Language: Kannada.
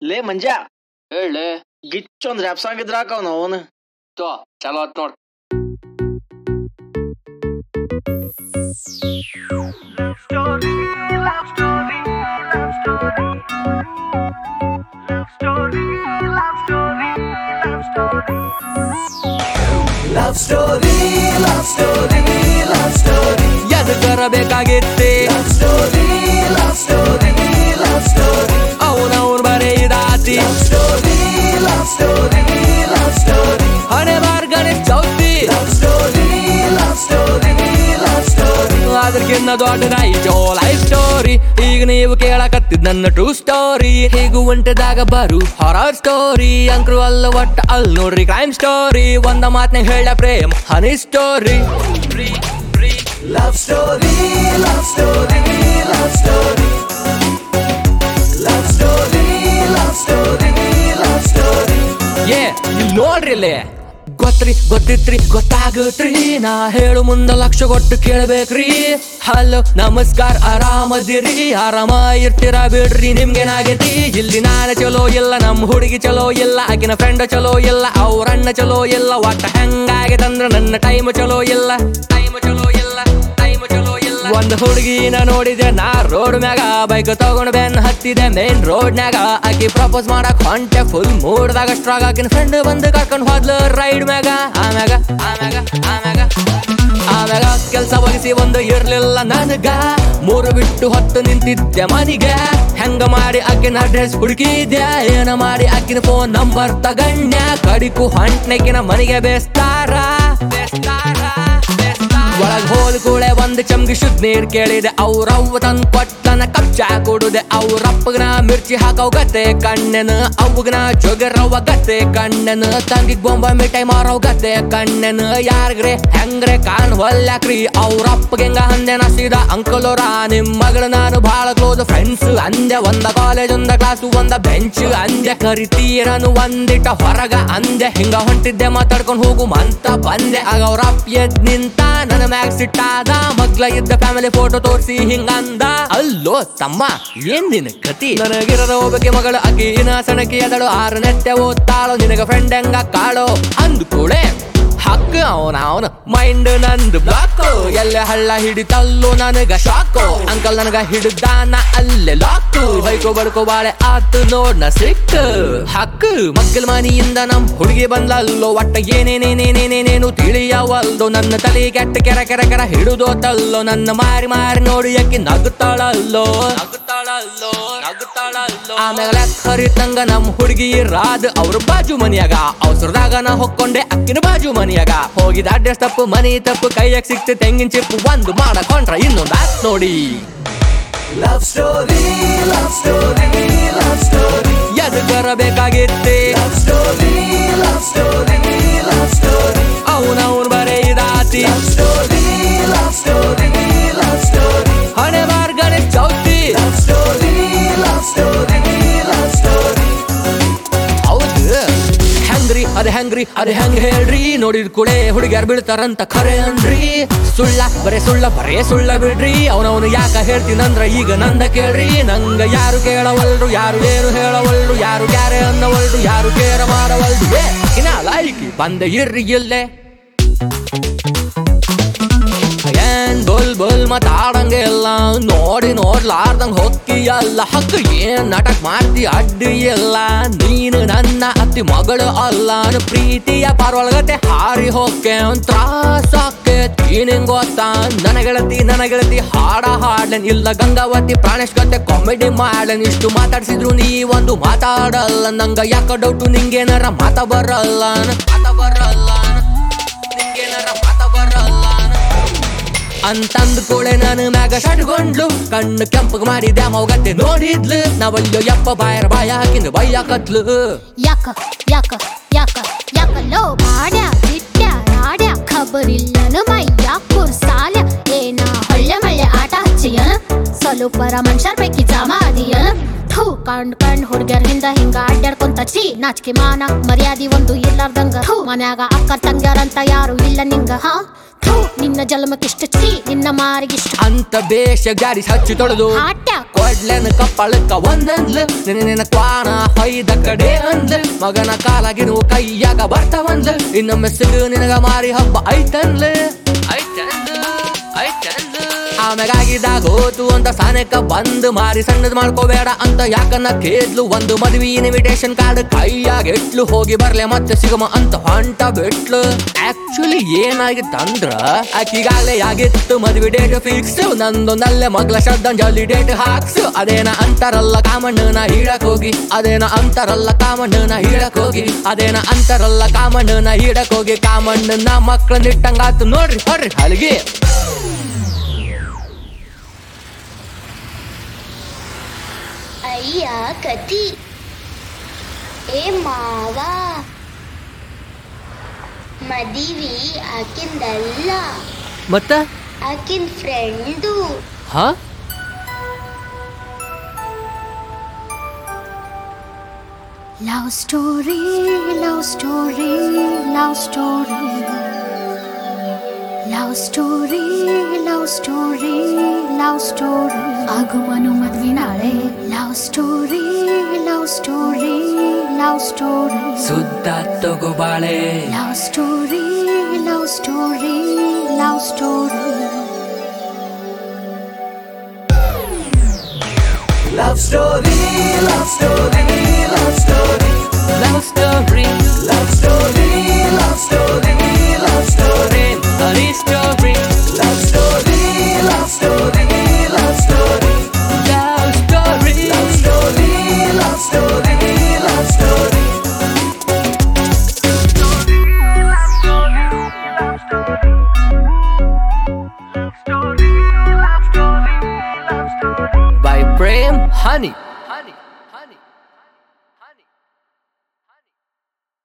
ಲೇ ಮಂಜ ಹೇಳಿ ಗಿಚ್ಚೊಂದ್ ರ್ಯಾಪ್ ಸಾಂಗ್ ಇದ್ರ ಹಾಕವ್ ಅವನು ತೋ ಚಲೋ ಆತ್ ನೋಡ್. Love story, love story, love story. ಎದಕರ ಬೇಕಾಗಿತ್ತಿ Love story, love story, love story. ಅವನವ್ರು ಬರೆಯಿದಾತಿ Love story, love story, love story. ಹಣೆ ಬಾರ್ Ganesh Chauthi Love story, love story, love story. ಅದಕ್ಕಿನ್ನ ದೊಡ್ಡದ ಈಜೋ ಲೈಫ್ ಸ್ಟೋರಿ. ಈಗ ನೀವು ಕೇಳಕತ್ತಿದ್ ನನ್ನ ಟ್ರೂ ಸ್ಟೋರಿ. ಹೀಗೂ ಒಂಟದಾಗ ಬರು ಹಾರರ್ ಸ್ಟೋರಿ. ಅಂಕ್ರು ಅಲ್ಲ ಒಟ್ಟ ಅಲ್ ನೋಡ್ರಿ ಕ್ರೈಮ್ ಸ್ಟೋರಿ. ಒಂದ ಮಾತ್ನಾಗ ಹೇಳ ಪ್ರೇಮ್ ಹನಿ story. Love story, love story, love story. Love story, love story, love story. ಇಲ್ಲಿ ನೋಡ್ರಿ ಇಲ್ಲಿ ಗೊತ್ತಿತ್ರಿ ಗೊತ್ತಾಗತ್ರಿ. ನಾ ಹೇಳು ಮುಂದ ಲಕ್ಷ ಕೊಟ್ಟು ಕೇಳ್ಬೇಕ್ರಿ. ಹಲೋ ನಮಸ್ಕಾರ ಆರಾಮದಿರಿ, ಆರಾಮ ಇರ್ತೀರ ಬಿಡ್ರಿ. ನಿಮ್ಗೇನಾಗೈತಿ? ಇಲ್ಲಿ ನಾನೇ ಚಲೋ ಇಲ್ಲ, ನಮ್ಮ ಹುಡುಗಿ ಚಲೋ ಇಲ್ಲ, ಆಕಿನ ಫ್ರೆಂಡ್ ಚಲೋ ಇಲ್ಲ, ಅವ್ರ ಅಣ್ಣ ಚಲೋ ಇಲ್ಲ. ಒಟ್ಟ ಹೆಂಗಾಗೈತಂದ್ರ ನನ್ನ ಟೈಮ್ ಚಲೋ ಇಲ್ಲ, ಟೈಮ್ ಚಲೋ ಇಲ್ಲ, ಟೈಮ್ ಚಲೋ ಇಲ್ಲ. ಒಂದ್ ಹುಡುಗಿನ ನೋಡಿದೆ ನಾ ರೋಡ್ ಮ್ಯಾಗ, ಬೈಕ್ ತಗೊಂಡ್ ಬೆನ್ ಹತ್ತಿದೆ ಮೇನ್ ರೋಡ್ನ್ಯಾಗ. ಆಕಿ ಪ್ರಪೋಸ್ ಮಾಡಕ್ ಹೊಂಟೆ ಫುಲ್ ಮೂಡ್ದಾಗ ಸ್ಟ್ರಾಗ್. ಆಕಿನ ಫ್ರೆಂಡ್ ಬಂದು ಕರ್ಕೊಂಡ್ ಹೋದ್ಲು ರೈಡ್ ಮ್ಯಾಗ. ಆಮ್ಯಾಗ ಕೆಲ್ಸ ಒಗಿಸಿ ಒಂದು ಇರ್ಲಿಲ್ಲ ನನಗ. 3 ಬಿಟ್ಟು 10 ನಿಂತಿದ್ದೆ ಮನಿಗೆ. ಹೆಂಗ ಮಾಡಿ ಆಕಿನ ಅಡ್ರೆಸ್ ಹುಡುಕಿದ್ಯಾ, ಏನ ಮಾಡಿ ಆಕಿನ ಫೋನ್ ನಂಬರ್ ತಗಣ್ಯ. ಕಡಿಕು ಹೊಂಟ್ನೆಕಿನ ಮನಿಗೆ ಬೇಸ್ತಾರ. ಒಳಗ್ ಹೋದ ಕೂಳೆ ಒಂದ್ ಚಮ್ಗಿ ಶುದ್ಧ ನೀರ್ ಕೇಳಿದೆ. ಅವ್ರವ್ವ ತಂದ್ ಕೊಟ್ಟನ ಕಪ್ ಚಾ ಕೊಡುದೆ. ಅವ್ರಪ್ಪಗನ ಮಿರ್ಚಿ ಹಾಕವ್ ಗತೆ ಕಣ್ಣೆನ, ಅವ್ಗನ ಜೊಗರವ್ವ ಗತೆ ಕಣ್ಣೆನ. ತಂಗಿಗ್ ಬೊಂಬ ಮಿಠಾಯಿ ಮಾರವ್ ಗತೆ ಕಣ್ಣೆನ. ಯಾರ್ಗ್ರೆ ಹೆಂಗ್ರೆ ಕಾಣ್ ಹೊಲ್ಯಾಕ್ರಿ, ಅವ್ರಪ್ಪಗೆ ಹೆಂಗ ಅಂದೆನ ಸೀದಾ ಅಂಕಲೋರ. ನಿಮ್ ಮಗಳು ನಾನು ಬಾಳ ಕ್ಲೋಸ್ ಫ್ರೆಂಡ್ಸ್ ಅಂದೆ. ಒಂದ ಕಾಲೇಜ್ ಒಂದ ಕ್ಲಾಸು ಒಂದ ಬೆಂಚ್ ಅಂದೆ. ಕರಿತೀರನು ಒಂದಿಟ ಹೊರಗ ಅಂದೆ. ಹಿಂಗ ಹೊಂಟಿದ್ದೆ ಮಾತಾಡ್ಕೊಂಡ್ ಹೋಗು ಮಂತ ಬಂದೆ. ಆಗ ಅವ್ರಪ್ಪ ಎದ್ ನಿಂತ ನನ್ನ ಮ್ಯಾಗ್ ಸಿಟ್ಟಾದ. ಮಗ್ಲ ಇದ್ದ ಫ್ಯಾಮಿಲಿ ಫೋಟೋ ತೋರ್ಸಿ ಹಿಂಗಂದ. ಅಲ್ಲೋ ತಮ್ಮ ಏನ್ ನಿನ್ ಕತಿ? ನನಗಿರದ ಒಬ್ಬಕ್ಕೆ ಮಗಳು ಅಕಿನ ಸಣಕಿ ಎದಳು. 6 ನೆಟ್ಟೆ ಓದ್ತಾಳೋ, ನಿನಗ ಫ್ರೆಂಡ್ ಹೆಂಗ ಕಾಳೋ ಅಂದ್ ಕೂಳೆ ಹಕ್ಕ ಅವನ ಮೈಂಡ್ ನಂದು ಬ್ಲಾಕು. ಎಲ್ಲ ಹಳ್ಳ ಹಿಡಿತಲ್ಲೋ ನನಗ ಶಾಕು. ಅಂಕಲ್ ನನಗ ಹಿಡಿದಾನ ಅಲ್ಲೇ ಲಾಕು. ಬೈಕೋ ಬಡ್ಕೋ ಬಾಳೆ ಆತು ನೋಡ್ನ ಸಿಕ್ಕ ಹಕ್ಕ. ಮಗ್ಗಲ್ ಮನಿಯಿಂದ ನಮ್ ಹುಡುಗಿ ಬಂದಲ್ಲೋ. ಒಟ್ಟ ಏನೇನೇನೇನೇನೇನೇನು ತಿಳಿಯವಲ್ದು. ನನ್ನ ತಲೆ ಕೆಟ್ಟ ಕೆರ ಹಿಡುದೋ ತಲ್ಲೋ. ನನ್ನ ಮಾರಿ ನೋಡಿ ಅಕ್ಕಿ ನಗುತ್ತಾಳಲ್ಲೋ. ಆಮ್ಯಾಗ ಲೆಕ್ಕ ಹರಿತಂಗ ನಮ್ ಹುಡುಗಿ ರಾದ್ ಅವ್ರ ಬಾಜು ಮನಿಯಾಗ. ಅವಸರದಾಗ ನಾ ಹೊಕ್ಕೊಂಡೆ ಅಕ್ಕಿನ ಬಾಜು ಮನಿಯಾಗ. ಹೋಗಿದ ಅಡ್ರೆಸ್ ತಪ್ಪು, ಮನಿ ತಪ್ಪು, ಕೈಯಾಗ ಸಿಕ್ತು ತೆಂಗಿನ ಚಿಪ್ಪು. ಒಂದು ಮಾಡಕೊಂಡ್ರ ಇನ್ನೊಂದು ಆತ್ ನೋಡಿ. Love story, love story, love story. ಎದಕರ ಬೇಕಾಗಿತ್ತಿ? Love story, love story, love story. ಅವನವ್ರು ಬರೆಯಿದಾತಿ. Love story, love story, love story. ಹಣೆ ಬಾರ್ Ganesh Chauthi. Love story, love story, love story. ಹೌದು ಹೆಂಗ್ರಿ ಅದ ಹೆಂಗ್ ಹೇಳ್ರಿ? ನೋಡಿದ್ ಕೂಡೆ ಹುಡುಗ್ಯಾರ್ ಬೀಳ್ತಾರಂತ ಖರೆ ಅನ್ರಿ. ಬರೇ ಸುಳ್ಳ ಬಿಡ್ರಿ. ಅವನವನು ಯಾಕ ಹೇಳ್ತೀನಂದ್ರ ಈಗ ನಂದ ಕೇಳ್ರಿ. ನಂಗ ಯಾರು ಕೇಳವಲ್ರು, ಯಾರು ಏನು ಹೇಳವಲ್ರು, ಯಾರು ಕ್ಯಾರೆ ಅನ್ನವಲ್ರು, ಯಾರು ಕೇರ ಮಾಡವಲ್ರು. ಇನ್ನ ಲೈಕಿ ಬಂದ ಇರ್ರಿ ಇಲ್ಲೇ. ಏನ್ ಬುಲ್ ಮಾತಾಡಂಗೆ ಇಲ್ಲ. ನೋಡ್ಲಾರ್ದಂಗ್ ಹೊಕ್ಕಿಯಲ್ಲ. ಹಕ್ಕ ಏನ್ ನಾಟಕ ಮಾಡ್ತಿ ಅಡ್ಡಿ ಇಲ್ಲ. ನೀನು ನನ್ನ ಅತ್ತಿ ಮಗಳು ಅಲ್ಲ. ಪ್ರೀತಿಯ ಪಾರ್ವಲ್ಗತೆ ಹಾರಿ ಹೋಕೆ ತ್ರಾಸಕ್ಕೆ ನೀನಿಂಗ್ ಗೊತ್ತಾ? ನನ್ನ ಗೆಳತಿ ಹಾಡನ್ ಇಲ್ಲ. ಗಂಗಾವತಿ ಪ್ರಾಣೇಶ್ ಕತೆ ಕಾಮಿಡಿ ಮಾಡನ್. ಇಷ್ಟು ಮಾತಾಡ್ಸಿದ್ರು ನೀ ಒಂದು ಮಾತಾಡಲ್ಲ. ನಂಗ ಯಾಕ ಡೌಟು ನಿಂಗೇನಾರ ಮಾತ ಬರಲ್ಲ. ಅಂತಂದ್ ಕೂಳೆ ನಾನು ಮ್ಯಾಗ ಶಟ್ಕೊಂಡ್ಲು. ಕಣ್ಣು ಕೆಂಪಗ್ ಮಾಡಿದ್ದೆ ಮೌಗತ್ತೆ ನೋಡಿದ್ಲು. ನಾವಲ್ಲೋ ಯಪ್ಪ ಬಾಯ ಹಾಕಿಂದು ಬೈಯಾಕತ್ಲು. ಯಾಕಲ್ಲೋ ಮಾಡ್ಯಾ ದಿಟ್ಟ್ಯಾ ರಾಡ್ಯಾ ಖಬರಿಲ್ಲನು ಮೈಯ ಕುರ್ಸಾಲ್ಯ. ಏನ ಹೊಳ್ಳೆ ಮಳ್ಳೆ ಆಟ ಹಚ್ಚಿಯನ, ಸ್ವಲುಪರ ಮನುಷ್ಯರ್ ಪೈಕಿ ಜಮಾದಿಯನ. ಥೂ ಕಂಡ್ ಹುಡ್ಗ್ಯಾರ ಹಿಂಗ ಅಡ್ಡಾಡ್ಕೊಂತ ಚೀ. ನಾಚಿಕೆ ಮಾನ ಮರ್ಯಾದಿ ಒಂದು ಇರ್ಲಾರ್ದಂಗ. ಮನ್ಯಾಗ ಅಕ್ಕರ್ ತಂಗ್ಯಾರಂತ ಯಾರು ಇಲ್ಲ ನಿಂಗ. ನಿನ್ನ ಜನ್ಮಕ್ಕಿಷ್ಟ ಚೀ, ನಿನ್ನ ಮಾರಿಗಿಷ್ಟ ಅಂತ ಬೇಷ ಗಾಡಿ ಹಚ್ಚಿ ತೊಳೆದು ಹಾಟ್ಯಾಕೋ ಕೊಡ್ಲೆನ ಕಪ್ಪಳಕ್ಕ ಒಂದಂದ್ಲು ನಿನ್ನ ಕ್ವಾಣ ಹೊಯ್ದ ಕಡೆ ಅಂದ್ಲು ಮಗನ ಕಾಲಾಗಿರುವ ಕೈಯಾಗ ಬರ್ತಾವಂದ್ಲು ಇನ್ನೊಮ್ಮೆ ಸಿಗು ನಿನಗ ಮಾರಿ ಹಬ್ಬ ಐತನ್ಲು ಆಮೆಗಾಗಿದಾಗ ಹೋತು ಅಂತ ಸಾನೆಕ ಬಂದು ಮಾರಿ ಸಣ್ಣದ್ ಮಾಡ್ಕೋಬೇಡ ಅಂತ ಯಾಕನ್ನ ಕೇದ್ಲು ಒಂದು ಮದ್ವಿ ಇನ್ವಿಟೇಷನ್ ಕಾರ್ಡ್ ಕೈಯಾಗ ಇಟ್ಲು ಹೋಗಿ ಬರ್ಲೆ ಮತ್ತೆ ಸಿಗಮ ಅಂತ ಹೊಂಟ ಬಿಟ್ಲು ಆಕ್ಚುಲಿ ಏನಾಗಿತ್ತಂದ್ರ ಆಕಿಗಾಗ್ಲೇ ಆಗಿತ್ತು ಮದ್ವಿ ಡೇಟ್ ಫಿಕ್ಸ್ ನಂದೊಂದಲ್ಲೇ ಮಗ್ಲ ಶ್ರದ್ಧಾಂಜಲಿ ಡೇಟ್ ಹಾಕ್ಸು ಅದೇನ ಅಂತಾರಲ್ಲ ಕಾಮಣ್ಣನ ಹೀಳಕ್ ಹೋಗಿ ಅದೇನ ಅಂತಾರಲ್ಲ ಕಾಮಣ್ಣನ ಹೀಳಕ್ ಹೋಗಿ ಅದೇನ ಅಂತಾರಲ್ಲ ಕಾಮಣ್ಣನ ಹೀಳಕ್ ಹೋಗಿ ಕಾಮಣ್ಣನ ಮಕ್ಳನ್ನ ಇಟ್ಟಂಗಾತು ನೋಡ್ರಿ ಹೊಡ್ರಿ ಹಲಿಗೆ ಅಯ್ಯ ಕತಿ ಏ ಮಾವ ಮದಿವಿ ಆಕಿಂದಲ್ಲ ಮತ್ತ ಆಕಿನ್ ಫ್ರೆಂಡು ಹಾ Love story, love story, love story. Love story, love story, love story. ಆಗುವನು ಮದ್ವೆ ನಾಳೆ. Love story, love story, love story. ಸುದ್ದ ತಗೋಬಾಳೆ Love story, love story, love story. Love story, love story.